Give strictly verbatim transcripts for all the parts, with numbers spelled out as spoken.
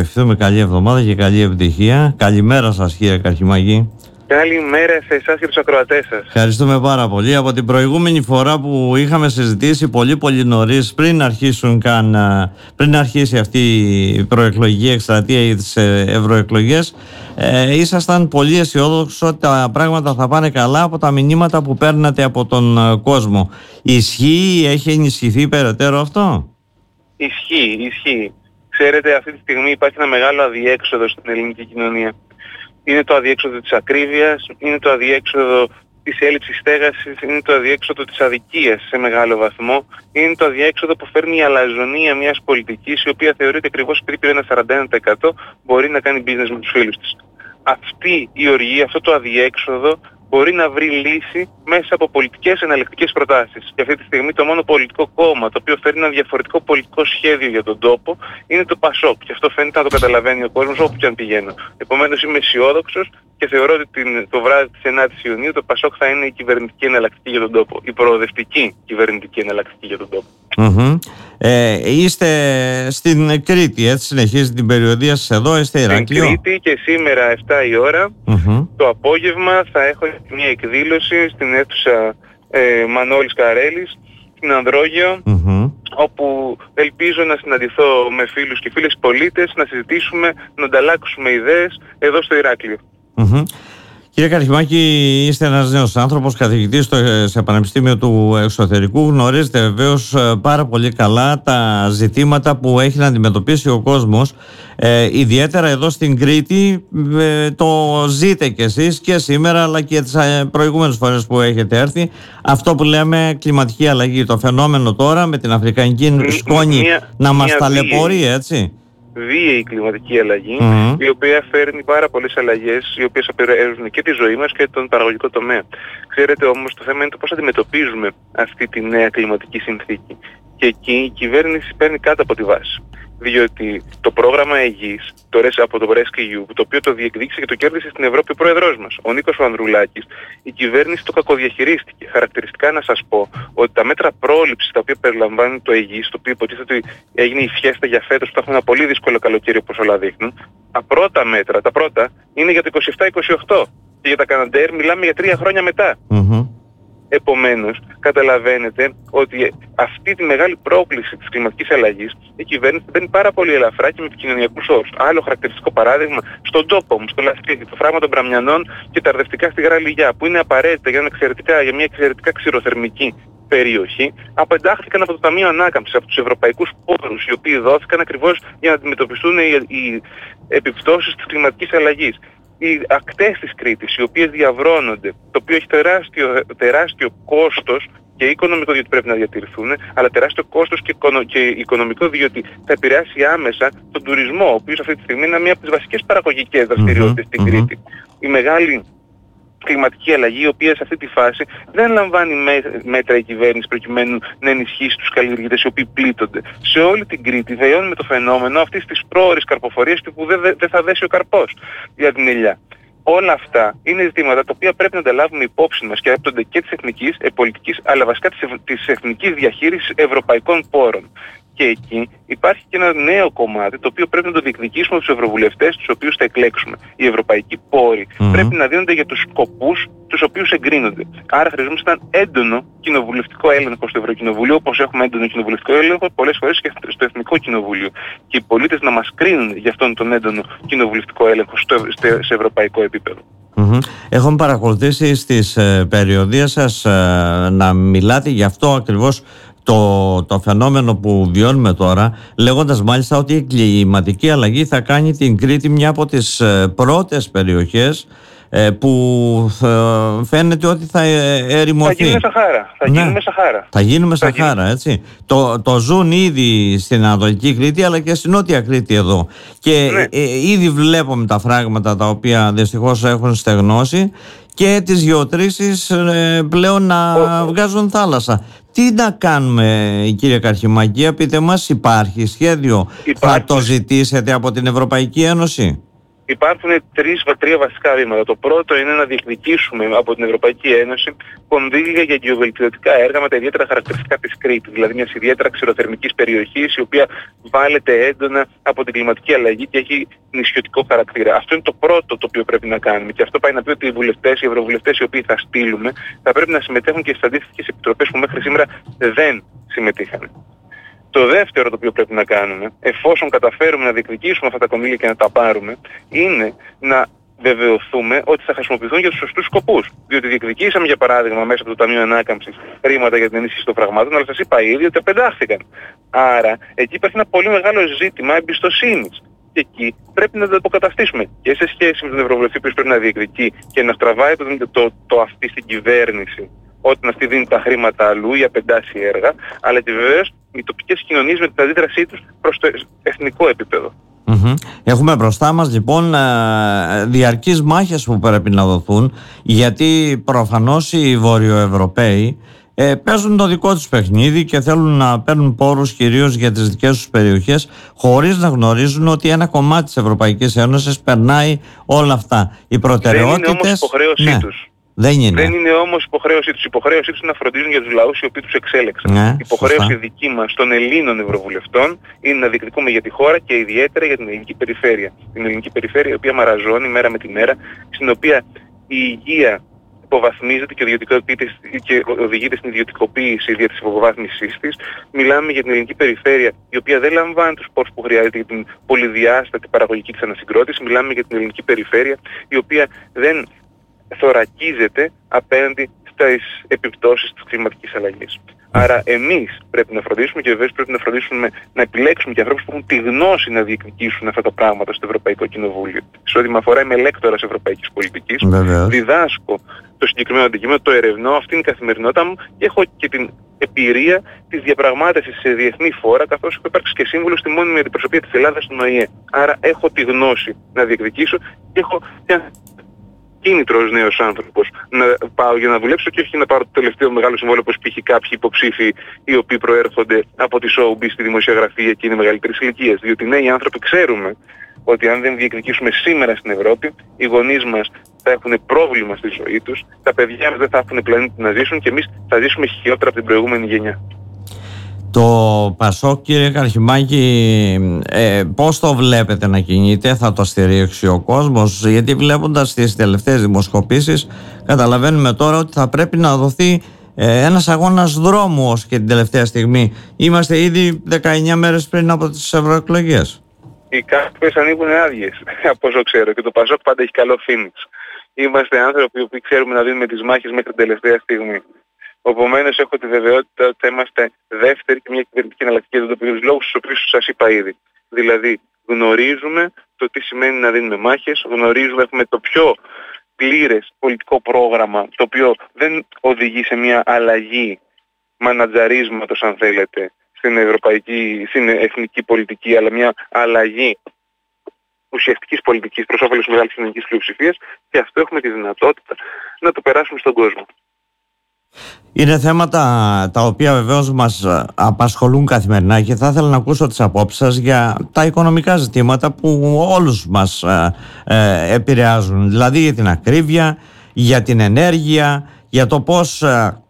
ευχηθούμε καλή εβδομάδα και καλή επιτυχία. Καλημέρα σας, κύριε Καρχιμάκη. Καλημέρα σε εσάς και τους ακροατές σας. Ευχαριστούμε πάρα πολύ. Από την προηγούμενη φορά που είχαμε συζητήσει πολύ πολύ νωρίς, πριν αρχίσουν καν, πριν αρχίσει αυτή η προεκλογική εκστρατεία ή τις ευρωεκλογές, ε, ήσασταν πολύ αισιόδοξοι ότι τα πράγματα θα πάνε καλά από τα μηνύματα που παίρνατε από τον κόσμο. Ισχύει, έχει ενισχυθεί περαιτέρω αυτό? Ισχύει, ισχύει. Ξέρετε, αυτή τη στιγμή υπάρχει ένα μεγάλο αδιέξοδο στην ελληνική κοινωνία. Είναι το αδιέξοδο της ακρίβειας, είναι το αδιέξοδο της έλλειψης στέγασης, είναι το αδιέξοδο της αδικίας σε μεγάλο βαθμό, είναι το αδιέξοδο που φέρνει η αλαζονία μιας πολιτικής η οποία θεωρείται ακριβώς επειδή πήρε ένα σαράντα ένα τοις εκατό μπορεί να κάνει business με τους φίλους της. Αυτή η οργή, αυτό το αδιέξοδο μπορεί να βρει λύση μέσα από πολιτικές εναλλακτικές προτάσεις. Και αυτή τη στιγμή το μόνο πολιτικό κόμμα το οποίο φέρνει ένα διαφορετικό πολιτικό σχέδιο για τον τόπο είναι το Πασόκ. Και αυτό φαίνεται να το καταλαβαίνει ο κόσμος όπου και αν πηγαίνω. Επομένως είμαι αισιόδοξος και θεωρώ ότι την, το βράδυ της ενάτης Ιουνίου το Πασόκ θα είναι η κυβερνητική εναλλακτική για τον τόπο. Η προοδευτική κυβερνητική εναλλακτική για τον τόπο. Mm-hmm. Ε, είστε στην Κρήτη, έτσι, συνεχίζετε την περιοδία σας εδώ, είστε Ηράκλειο? Στην Κρήτη και σήμερα εφτά η ώρα mm-hmm. το απόγευμα θα έχω μια εκδήλωση στην αίθουσα ε, Μανώλης Καρέλης στην Ανδρόγειο mm-hmm. όπου ελπίζω να συναντηθώ με φίλους και φίλες πολίτες, να συζητήσουμε, να ανταλλάξουμε ιδέες εδώ στο Ηράκλειο. Mm-hmm. Κύριε Καρχιμάκη, είστε ένας νέος άνθρωπος, καθηγητής στο, σε Πανεπιστήμιο του Εξωτερικού. Γνωρίζετε βεβαίως πάρα πολύ καλά τα ζητήματα που έχει να αντιμετωπίσει ο κόσμος. Ε, ιδιαίτερα εδώ στην Κρήτη ε, το ζείτε κι εσείς και σήμερα αλλά και τις προηγούμενες φορές που έχετε έρθει. Αυτό που λέμε κλιματική αλλαγή, το φαινόμενο τώρα με την αφρικανική σκόνη μια, να μας ταλαιπωρεί, έτσι. Βίαιη κλιματική αλλαγή, mm-hmm. η οποία φέρνει πάρα πολλές αλλαγές, οι οποίες επηρεάζουν και τη ζωή μας και τον παραγωγικό τομέα. Ξέρετε όμως, το θέμα είναι το πώς αντιμετωπίζουμε αυτή τη νέα κλιματική συνθήκη. Και εκεί η κυβέρνηση παίρνει κάτω από τη βάση. Διότι το πρόγραμμα Αιγής, το, από το Rescue, το οποίο το διεκδίκησε και το κέρδισε στην Ευρώπη ο πρόεδρός μας, ο Νίκος ο Ανδρουλάκης, η κυβέρνηση το κακοδιαχειρίστηκε. Χαρακτηριστικά να σας πω ότι τα μέτρα πρόληψης τα οποία περιλαμβάνει το Αιγής, το οποίο υποτίθεται ότι έγινε η φιέστα για φέτος, που θα έχουμε ένα πολύ δύσκολο καλοκαίρι όπως όλα δείχνουν, τα πρώτα μέτρα, τα πρώτα, είναι για το είκοσι επτά είκοσι οκτώ. Και για τα Καναντέρ μιλάμε για τρία χρόνια μετά. Mm-hmm. Επομένως, καταλαβαίνετε ότι αυτή τη μεγάλη πρόκληση της κλιματικής αλλαγής η κυβέρνηση μπαίνει πάρα πολύ ελαφρά και με επικοινωνιακούς όρους. Άλλο χαρακτηριστικό παράδειγμα, στον τόπο μου, στο λαστίχι, το φράγμα των Μπραμιανών και τα αρδευτικά στη Γραλιγιά, που είναι απαραίτητα για, εξαιρετικά, για μια εξαιρετικά ξηροθερμική περιοχή, απεντάχθηκαν από το Ταμείο Ανάκαμψης, από τους ευρωπαϊκούς πόρους, οι οποίοι δόθηκαν ακριβώς για να αντιμετωπιστούν οι, οι επιπτώσεις της κλιματικής αλλαγής. Οι ακτές της Κρήτης, οι οποίες διαβρώνονται, το οποίο έχει τεράστιο, τεράστιο κόστος και οικονομικό διότι πρέπει να διατηρηθούν, αλλά τεράστιο κόστος και, οικονο, και οικονομικό διότι θα επηρεάσει άμεσα τον τουρισμό, ο οποίος αυτή τη στιγμή είναι μία από τις βασικές παραγωγικές δραστηριότητες mm-hmm, στην mm-hmm. Κρήτη. Η μεγάλη κλιματική αλλαγή, η οποία σε αυτή τη φάση δεν λαμβάνει μέτρα η κυβέρνηση προκειμένου να ενισχύσει τους καλλιεργητές οι οποίοι πλήττονται. Σε όλη την Κρήτη βιώνουμε το φαινόμενο αυτής της πρόωρης καρποφορίας που δεν δε, δε θα δέσει ο καρπός για την ελιά. Όλα αυτά είναι ζητήματα τα οποία πρέπει να τα λάβουμε υπόψη μας και άπτονται και της εθνικής ε, πολιτικής, αλλά βασικά της, της εθνικής διαχείρισης ευρωπαϊκών πόρων. Και εκεί υπάρχει και ένα νέο κομμάτι το οποίο πρέπει να το διεκδικήσουμε από τους ευρωβουλευτές τους οποίους θα εκλέξουμε. Οι ευρωπαϊκοί πόροι mm-hmm. πρέπει να δίνονται για τους σκοπούς τους οποίους εγκρίνονται. Άρα χρειαζόμαστε έναν έντονο κοινοβουλευτικό έλεγχο στο Ευρωκοινοβούλιο, όπως έχουμε έντονο κοινοβουλευτικό έλεγχο πολλές φορές και στο Εθνικό Κοινοβούλιο. Και οι πολίτες να μας κρίνουν για αυτόν τον έντονο κοινοβουλευτικό έλεγχο στο, στο, σε ευρωπαϊκό επίπεδο. Mm-hmm. Έχουμε παρακολουθήσει στις ε, περιοδίες σας ε, να μιλάτε γι' αυτό ακριβώς το, το φαινόμενο που βιώνουμε τώρα, λέγοντας μάλιστα ότι η κλιματική αλλαγή θα κάνει την Κρήτη μια από τις ε, πρώτες περιοχές ε, που θα, φαίνεται ότι θα ερημωθεί. Θα γίνουμε Σαχάρα. Θα γίνουμε ναι. Σαχάρα. Θα γίνουμε θα Σαχάρα, γίνουμε. Έτσι. Το, το ζουν ήδη στην Ανατολική Κρήτη αλλά και στην Νότια Κρήτη εδώ. Και ναι. ε, ήδη βλέπουμε τα φράγματα τα οποία δυστυχώς έχουν στεγνώσει και τις γεωτρήσεις ε, πλέον να oh. βγάζουν θάλασσα. Τι να κάνουμε, κύριε Καρχιμάκη, πείτε μας, υπάρχει σχέδιο, υπάρχει. Θα το ζητήσετε από την Ευρωπαϊκή Ένωση? υπάρχουν τρεις, τρία βασικά βήματα. Το πρώτο είναι να διεκδικήσουμε από την Ευρωπαϊκή Ένωση κονδύλια για γεωβελτιωτικά έργα με τα ιδιαίτερα χαρακτηριστικά της Κρήτης, δηλαδή μιας ιδιαίτερα ξηροθερμικής περιοχής, η οποία βάλεται έντονα από την κλιματική αλλαγή και έχει νησιωτικό χαρακτήρα. Αυτό είναι το πρώτο το οποίο πρέπει να κάνουμε. Και αυτό πάει να πει ότι οι βουλευτές, οι ευρωβουλευτές οι οποίοι θα στείλουμε, θα πρέπει να συμμετέχουν και στις αντίστοιχες επιτροπές που μέχρι σήμερα δεν συμμετείχαν. Το δεύτερο το οποίο πρέπει να κάνουμε, εφόσον καταφέρουμε να διεκδικήσουμε αυτά τα κονδύλια και να τα πάρουμε, είναι να βεβαιωθούμε ότι θα χρησιμοποιηθούν για τους σωστούς σκοπούς. Διότι διεκδικήσαμε, για παράδειγμα, μέσα από το Ταμείο Ανάκαμψης χρήματα για την ενίσχυση των πραγμάτων, αλλά σας είπα ήδη ότι απεντάχθηκαν. Άρα, εκεί υπάρχει ένα πολύ μεγάλο ζήτημα εμπιστοσύνης. Και εκεί πρέπει να το αποκαταστήσουμε και σε σχέση με τον Ευρωβουλευτή που πρέπει να διεκδικεί και να στραβάει το, το, το αυτή στην κυβέρνηση, όταν αυτή δίνει τα χρήματα αλλού ή απεντάσει έργα, αλλά και βεβαίως οι τοπικές κοινωνίες με την αντίδρασή τους προς το εθνικό επίπεδο. Mm-hmm. Έχουμε μπροστά μας λοιπόν διαρκείς μάχες που πρέπει να δοθούν, γιατί προφανώς οι Βορειοευρωπαίοι ε, παίζουν το δικό τους παιχνίδι και θέλουν να παίρνουν πόρους κυρίως για τις δικές τους περιοχές, χωρίς να γνωρίζουν ότι ένα κομμάτι της Ευρωπαϊκής Ένωσης περνάει όλα αυτά. Οι προτεραιότητες... Δεν είναι όμως υποχρέωσή ναι. τους. Δεν είναι. Δεν είναι όμως υποχρέωσή τους. Η υποχρέωσή τους είναι να φροντίζουν για τους λαούς οι οποίοι τους εξέλεξαν. Ναι, η υποχρέωση σωστά. δική μας των Ελλήνων Ευρωβουλευτών είναι να διεκδικούμε για τη χώρα και ιδιαίτερα για την ελληνική περιφέρεια. Την ελληνική περιφέρεια η οποία μαραζώνει μέρα με τη μέρα, στην οποία η υγεία υποβαθμίζεται και, και οδηγείται στην ιδιωτικοποίηση δια της υποβάθμισής της. Μιλάμε για την ελληνική περιφέρεια η οποία δεν λαμβάνει τους πόρους που χρειάζεται για την πολυδιάστατη παραγωγική της ανασυγκρότηση. Μιλάμε για την ελληνική περιφέρεια η οποία δεν θωρακίζεται απέναντι στις επιπτώσεις της κλιματικής αλλαγής. Άρα εμείς πρέπει να φροντίσουμε και βεβαίως πρέπει να φροντίσουμε να επιλέξουμε και ανθρώπους που έχουν τη γνώση να διεκδικήσουν αυτά τα πράγματα στο Ευρωπαϊκό Κοινοβούλιο. Σε ό,τι με αφορά, είμαι λέκτορας ευρωπαϊκής πολιτικής, διδάσκω το συγκεκριμένο αντικείμενο, το ερευνώ, αυτή είναι η καθημερινότητα μου και έχω και την εμπειρία της διαπραγμάτευσης σε διεθνή φόρα, καθώς έχω υπάρξει και σύμβουλος στη μόνιμη αντιπροσωπεία της Ελλάδας στον Ο Η Ε. Άρα έχω τη γνώση να διεκδικήσω και έχω κίνητρος νέος άνθρωπος να πάω για να δουλέψω και όχι να πάρω το τελευταίο μεγάλο συμβόλαιο όπως π.χ. κάποιοι υποψήφοι οι οποίοι προέρχονται από τη showbiz στη δημοσιογραφία και είναι μεγαλύτερης ηλικίας. Διότι νέοι άνθρωποι ξέρουμε ότι αν δεν διεκδικήσουμε σήμερα στην Ευρώπη, οι γονείς μας θα έχουν πρόβλημα στη ζωή τους, τα παιδιά μας δεν θα έχουν πλανήτη να ζήσουν και εμείς θα ζήσουμε χειρότερα από την προηγούμενη γενιά. Το Πασόκ, κύριε Καρχιμάκη, ε, πώς το βλέπετε να κινείται, θα το στηρίξει ο κόσμος? Γιατί βλέποντας τις τελευταίες δημοσκοπήσεις καταλαβαίνουμε τώρα ότι θα πρέπει να δοθεί ε, ένας αγώνας δρόμου ως και την τελευταία στιγμή. Είμαστε ήδη δεκαεννιά μέρες πριν από τις ευρωεκλογές. Οι κάλπες ανοίγουν άδειες, από όσο ξέρω, και το Πασόκ πάντα έχει καλό φήμις. Είμαστε άνθρωποι που ξέρουμε να δίνουμε τις μάχες μέχρι την τελευταία στιγμή. Επομένως, έχω τη βεβαιότητα ότι θα είμαστε δεύτερη και μια κυβερνητική εναλλακτική για τους λόγους τους οποίους σας είπα ήδη. Δηλαδή, γνωρίζουμε το τι σημαίνει να δίνουμε μάχες, γνωρίζουμε, έχουμε το πιο πλήρες πολιτικό πρόγραμμα, το οποίο δεν οδηγεί σε μια αλλαγή μανατζαρίσματος, αν θέλετε, στην ευρωπαϊκή, στην εθνική πολιτική, αλλά μια αλλαγή ουσιαστικής πολιτικής προς όφελος μεγάλης κοινωνικής πλειοψηφίας, και αυτό έχουμε τη δυνατότητα να το περάσουμε στον κόσμο. Είναι θέματα τα οποία βεβαίως μας απασχολούν καθημερινά και θα ήθελα να ακούσω τις απόψεις σας για τα οικονομικά ζητήματα που όλους μας ε, ε, επηρεάζουν, δηλαδή για την ακρίβεια, για την ενέργεια, για το πώς ε,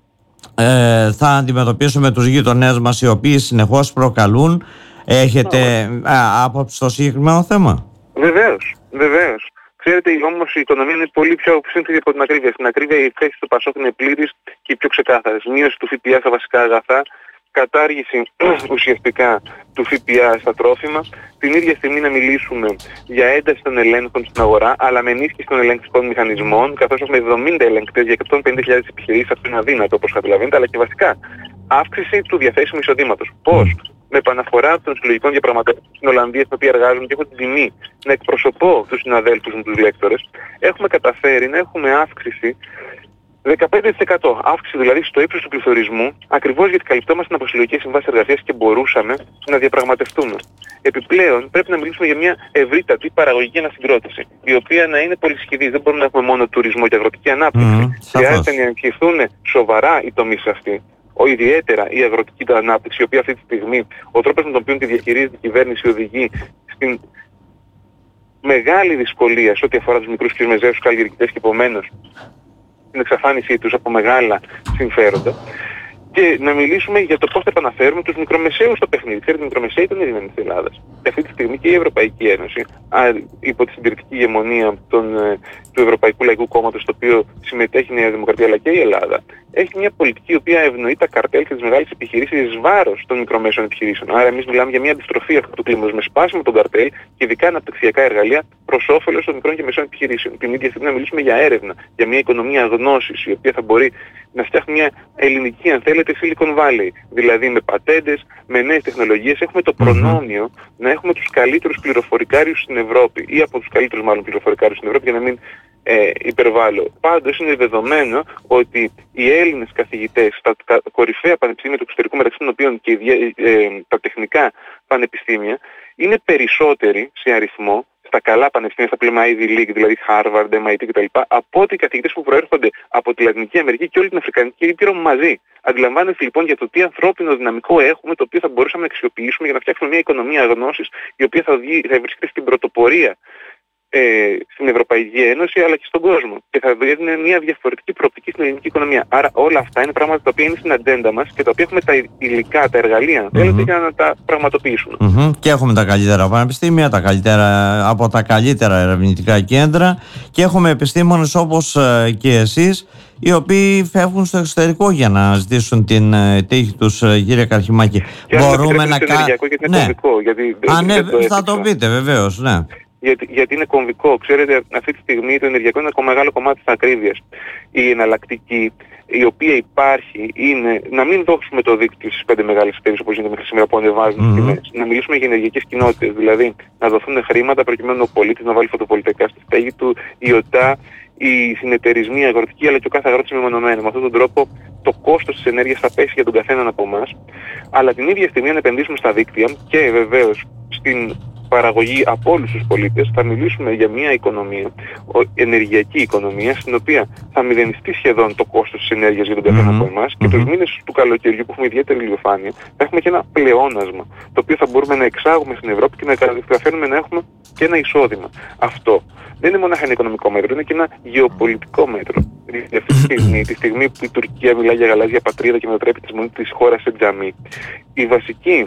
ε, θα αντιμετωπίσουμε τους γείτονές μας οι οποίοι συνεχώς προκαλούν. Έχετε ε, άποψη στο συγκεκριμένο θέμα? Βεβαίως, βεβαίως. Ξέρετε, όμως η οικονομία είναι πολύ πιο σύνθετη από την ακρίβεια. Στην ακρίβεια οι θέσεις του Πασόκ είναι πλήρης και πιο ξεκάθαρες. Μείωση του ΦΠΑ στα βασικά αγαθά, κατάργηση ουσιαστικά του ΦΠΑ στα τρόφιμα. Την ίδια στιγμή να μιλήσουμε για ένταση των ελέγχων στην αγορά, αλλά με ενίσχυση των ελεγκτικών μηχανισμών, καθώς έχουμε εβδομήντα ελεγκτές για εκατόν πενήντα χιλιάδες επιχειρήσεις. Αυτό είναι αδύνατο, όπως καταλαβαίνετε, αλλά και βασικά αύξηση του διαθέσιμου εισοδήματος. Πώς? Με επαναφορά των συλλογικών διαπραγματεύσεων στην Ολλανδία, στην οποία εργάζομαι και έχω την τιμή να εκπροσωπώ τους συναδέλφους μου, τους λέκτορες, έχουμε καταφέρει να έχουμε αύξηση δεκαπέντε τοις εκατό. Αύξηση δηλαδή στο ύψος του πληθωρισμού, ακριβώς γιατί καλυπτόμαστε από συλλογικές συμβάσεις εργασίας και μπορούσαμε να διαπραγματευτούμε. Επιπλέον, πρέπει να μιλήσουμε για μια ευρύτατη παραγωγική ανασυγκρότηση, η οποία να είναι πολυσχηδής. Δεν μπορούμε να έχουμε μόνο τουρισμό και αγροτική ανάπτυξη. Mm, Χρειάζεται να ενισχυθούν σοβαρά οι τομείς αυτοί. Ο, ιδιαίτερα η αγροτική ανάπτυξη, η οποία αυτή τη στιγμή ο τρόπος με τον οποίο τη διαχειρίζεται η κυβέρνηση οδηγεί στην μεγάλη δυσκολία σε ό,τι αφορά τους μικρούς και μεσαίους καλλιεργητές και επομένως την εξαφάνισή τους από μεγάλα συμφέροντα. Και να μιλήσουμε για το πώς θα επαναφέρουμε τους μικρομεσαίους στο παιχνίδι. Ξέρετε, οι μικρομεσαίοι ήταν ειρημένοι της Ελλάδας. Και αυτή τη στιγμή και η Ευρωπαϊκή Ένωση, υπό τη συντηρητική ηγεμονία των, του Ευρωπαϊκού Λαϊκού Κόμματος, στο οποίο συμμετέχει η Νέα Δημοκρατία αλλά και η Ελλάδα, έχει μια πολιτική η οποία ευνοεί τα καρτέλ και τις μεγάλες επιχειρήσεις εις βάρος των μικρομέσων επιχειρήσεων. Άρα, εμείς μιλάμε για μια αντιστροφή αυτού του κλίματος με σπάσιμο των καρτέλ και ειδικά αναπτυξιακά εργαλεία προς όφελος των μικρών και μεσαίων επιχειρήσεων. Την ίδια στιγμή να μιλήσουμε για έρευνα, για μια οικονομία γνώσης, η οποία θα μπορεί να φτιάχνει μια ελληνική, αν θέλετε, Silicon Valley. Δηλαδή με πατέντες, με νέες τεχνολογίες. Έχουμε το προνόμιο mm-hmm. να έχουμε τους καλύτερους πληροφορικάριους στην Ευρώπη, ή από τους καλύτερους μάλλον πληροφορικάριους στην Ευρώπη, για να μην ε, υπερβάλλω. Πάντως είναι δεδομένο ότι οι Έλληνες καθηγητές στα κορυφαία πανεπιστήμια του εξωτερικού, μεταξύ των οποίων και ε, τα τεχνικά πανεπιστήμια, είναι περισσότεροι σε αριθμό στα καλά πανεπιστήμια, στα πλέον Ivy League, δηλαδή Harvard, εμ άι τι κτλ., από ότι οι καθηγητές που προέρχονται από τη Λατινική Αμερική και όλη την Αφρικανική Ήπειρο μαζί. Αντιλαμβάνεστε λοιπόν για το τι ανθρώπινο δυναμικό έχουμε, το οποίο θα μπορούσαμε να αξιοποιήσουμε για να φτιάξουμε μια οικονομία γνώσης, η οποία θα, οδηγεί, θα βρίσκεται στην πρωτοπορία ε, στην Ευρωπαϊκή Ένωση αλλά και στον κόσμο. Και θα δίνει μια διαφορετική προοπτική στην ελληνική οικονομία. Άρα όλα αυτά είναι πράγματα τα οποία είναι στην ατζέντα μας και τα οποία έχουμε τα υλικά, τα εργαλεία, αν θέλετε, mm-hmm. για να τα πραγματοποιήσουμε. Mm-hmm. Και έχουμε τα καλύτερα πανεπιστήμια, τα καλύτερα, από τα καλύτερα ερευνητικά κέντρα, και έχουμε επιστήμονες όπως ε, και εσείς, οι οποίοι φεύγουν στο εξωτερικό για να ζητήσουν την ε, τύχη τους, ε, κύριε Καρχιμάκη. Και μπορούμε να κάνουμε. Γιατί είναι ναι. κομβικό. Γιατί Α, ναι, το θα το πείτε, βεβαίως, ναι. Γιατί, γιατί είναι κομβικό. Ξέρετε, αυτή τη στιγμή το ενεργειακό είναι ένα μεγάλο κομμάτι της ακρίβειας. Η εναλλακτική, η οποία υπάρχει, είναι να μην δώσουμε το δίκτυο στις πέντε μεγάλες εταιρείες όπως γίνεται μέχρι σήμερα που ανεβάζουν τις τιμές. Mm-hmm. Να μιλήσουμε για ενεργειακές κοινότητες, δηλαδή να δοθούν χρήματα προκειμένου ο πολίτης να βάλει φωτοβολταϊκά στη στέγη του, η ΟΤΑ, οι συνεταιρισμοί αγροτικοί αλλά και ο κάθε αγρότης μεμονωμένο. Με αυτόν τον τρόπο το κόστος της ενέργειας θα πέσει για τον καθέναν από εμάς, αλλά την ίδια στιγμή να επενδύσουμε στα δίκτυα και βεβαίως στην παραγωγή από όλους τους πολίτες. Θα μιλήσουμε για μια οικονομία, ενεργειακή οικονομία, στην οποία θα μηδενιστεί σχεδόν το κόστος της ενέργειας για τον καθένα mm-hmm. από εμάς και mm-hmm. τους μήνες του καλοκαιριού που έχουμε ιδιαίτερη ηλιοφάνεια θα έχουμε και ένα πλεόνασμα, το οποίο θα μπορούμε να εξάγουμε στην Ευρώπη και να καταφέρουμε να έχουμε και ένα εισόδημα. Αυτό δεν είναι μόνο ένα οικονομικό μέτρο, είναι και ένα γεωπολιτικό μέτρο. Δηλαδή αυτή τη στιγμή, τη στιγμή που η Τουρκία μιλάει για γαλάζια πατρίδα και μετατρέπει τη μονή της χώρας σε τζαμί, η βασική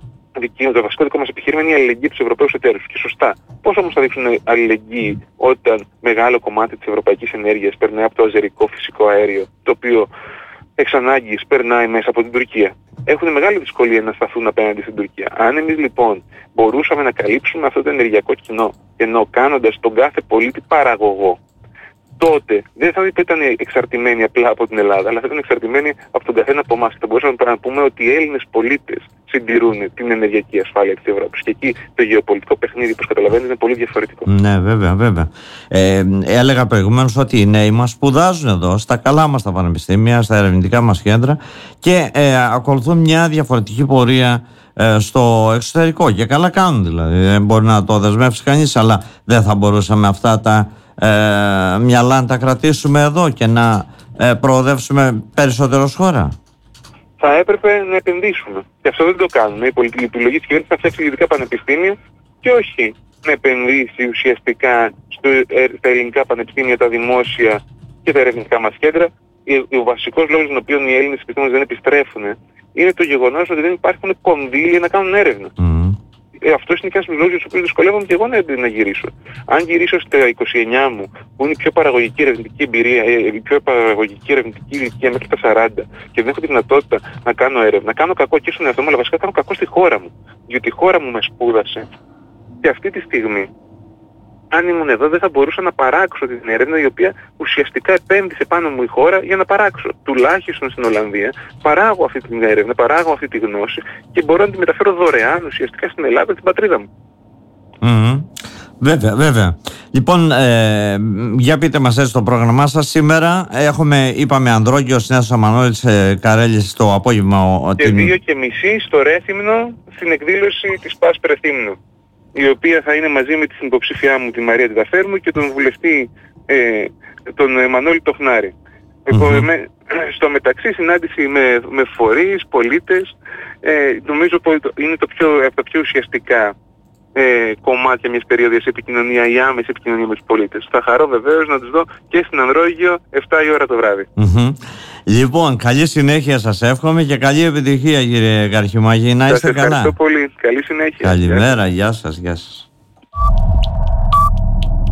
το βασικό δικό μας επιχείρημα είναι η αλληλεγγύη τους Ευρωπαίους εταίρους. Και σωστά. Πώς όμως θα δείξουν αλληλεγγύη όταν μεγάλο κομμάτι της ευρωπαϊκής ενέργειας περνάει από το αζερικό φυσικό αέριο, το οποίο εξ ανάγκης περνάει μέσα από την Τουρκία. Έχουν μεγάλη δυσκολία να σταθούν απέναντι στην Τουρκία. Αν εμείς λοιπόν μπορούσαμε να καλύψουμε αυτό το ενεργειακό κοινό, ενώ κάνοντας τον κάθε πολίτη παραγωγό, τότε δεν θα ήταν εξαρτημένοι απλά από την Ελλάδα, αλλά θα ήταν εξαρτημένοι από τον καθένα από εμάς. Θα μπορούσαμε να πούμε ότι οι Έλληνες πολίτες συντηρούν την ενεργειακή ασφάλεια της Ευρώπης. Και εκεί το γεωπολιτικό παιχνίδι, όπως καταλαβαίνετε, είναι πολύ διαφορετικό. Ναι, βέβαια, βέβαια. Ε, έλεγα προηγουμένως ότι οι νέοι μας σπουδάζουν εδώ, στα καλά μας τα πανεπιστήμια, στα ερευνητικά μας κέντρα και ε, ακολουθούν μια διαφορετική πορεία ε, στο εξωτερικό. Και καλά κάνουν δηλαδή. Δεν μπορεί να το δεσμεύσει κανείς, αλλά δεν θα μπορούσαμε αυτά τα Ε, μυαλά να τα κρατήσουμε εδώ και να ε, προοδεύσουμε περισσότερο ως χώρα. Θα έπρεπε να επενδύσουμε. Και αυτό δεν το κάνουμε. Η πολιτική επιλογή της κυβέρνησης να φτιάξει ειδικά πανεπιστήμια και όχι να επενδύσει ουσιαστικά στο, ε, στα ελληνικά πανεπιστήμια, τα δημόσια και τα ερευνητικά μας κέντρα. Ο βασικός λόγος τον οποίο οι Έλληνες επιστήμονες δεν επιστρέφουν είναι το γεγονός ότι δεν υπάρχουν κονδύλια να κάνουν έρευνα. Mm. Ε, αυτό είναι και ένας λόγος για τους οποίους δυσκολεύομαι και εγώ να, να γυρίσω. Αν γυρίσω στα είκοσι εννιά μου, που είναι η πιο παραγωγική ερευνητική εμπειρία, ε, η πιο παραγωγική ερευνητική ηλικία μέχρι τα σαράντα, και δεν έχω τη δυνατότητα να κάνω έρευνα, να κάνω κακό και στον εαυτό μου, αλλά βασικά κάνω κακό στη χώρα μου. Διότι η χώρα μου με σπούδασε. Και αυτή τη στιγμή, αν ήμουν εδώ, δεν θα μπορούσα να παράξω την έρευνα η οποία ουσιαστικά επένδυσε πάνω μου η χώρα για να παράξω. Τουλάχιστον στην Ολλανδία παράγω αυτή την έρευνα, παράγω αυτή τη γνώση και μπορώ να τη μεταφέρω δωρεάν ουσιαστικά στην Ελλάδα, την πατρίδα μου. Mm-hmm. Βέβαια, βέβαια. Λοιπόν, ε, για πείτε μας έτσι το πρόγραμμά σας. Σήμερα έχουμε, είπαμε, Ανδρόγγιο, Νέας Αμανόλης, ε, Καρέλης το απόγευμα. Και την... δύο και μισή στο Ρέθυμνο, στην εκδήλωση της ΠΑΣ Ρεθύμνου, η οποία θα είναι μαζί με την υποψήφιά μου, τη Μαρία Τιταφέρμου, και τον βουλευτή, ε, τον Μανώλη Τοχνάρη. Mm-hmm. Με, στο μεταξύ συνάντηση με, με φορείς, πολίτες, ε, νομίζω ότι είναι το πιο, από τα πιο ουσιαστικά ε, κομμάτια μιας περίοδιας επικοινωνία ή άμεση επικοινωνία με τους πολίτες. Θα χαρώ βεβαίως να τους δω και στην Ανδρόγειο εφτά η ώρα το βράδυ. Mm-hmm. Λοιπόν, καλή συνέχεια σας εύχομαι και καλή επιτυχία, κύριε Καρχιμάκη. Να είστε καλά. Σας ευχαριστώ πολύ. Καλή συνέχεια. Καλημέρα, γεια σας, γεια σας.